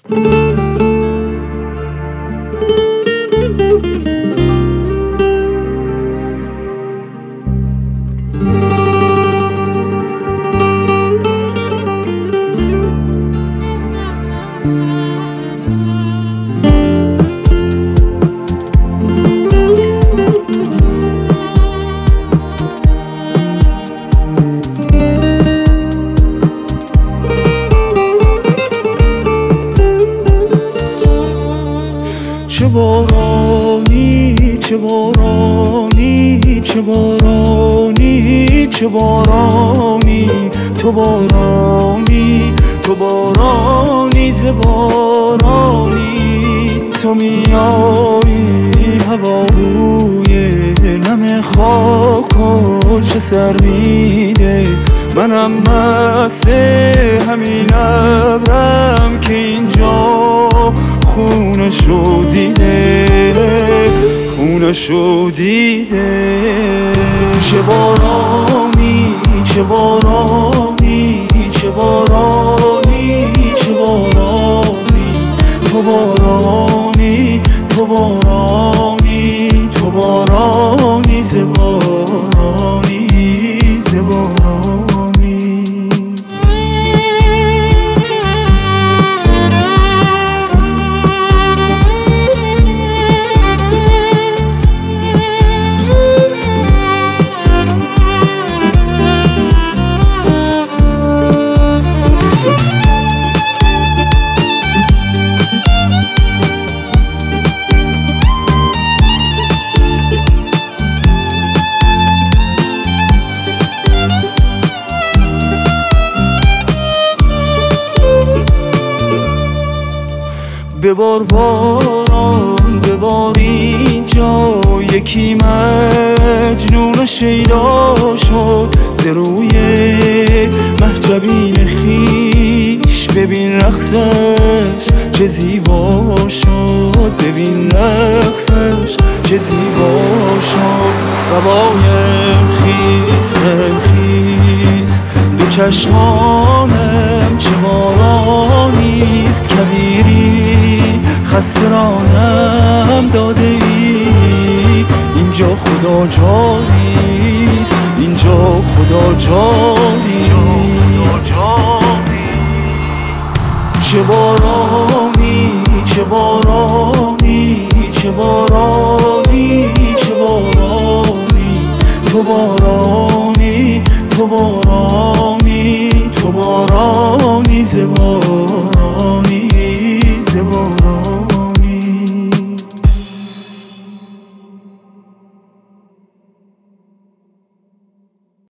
چه بارانی چه بارانی چه بارانی چه بارانی تو بارانی تو بارانی ز بارانی تو میایی هوا بوی نم خاک و چه سر میده منم مست همین ابرم که اینجا خونشو دیده خونشو دیده چه بارانی چه بارانی چه بارانی چه بارانی تو بارانی تو بارانی تو بارانی ز بارانی ز بارانی ببار باران ببار اینجا یکی مجنون شیدا شد ز روی محجبین خیش ببین رقصش چه زیبا شد ببین رقصش چه زیبا شد قبایم خیس خیس دو چشمانم چه بارانیست کویری خسته رانم داده ای اینجا خدا جاریست اینجا خدا جاریست چه بارانی چه بارانی چه بارانی چه بارانی تو بارانی تو بارانی تو بارانی ز بارانی ز بارانی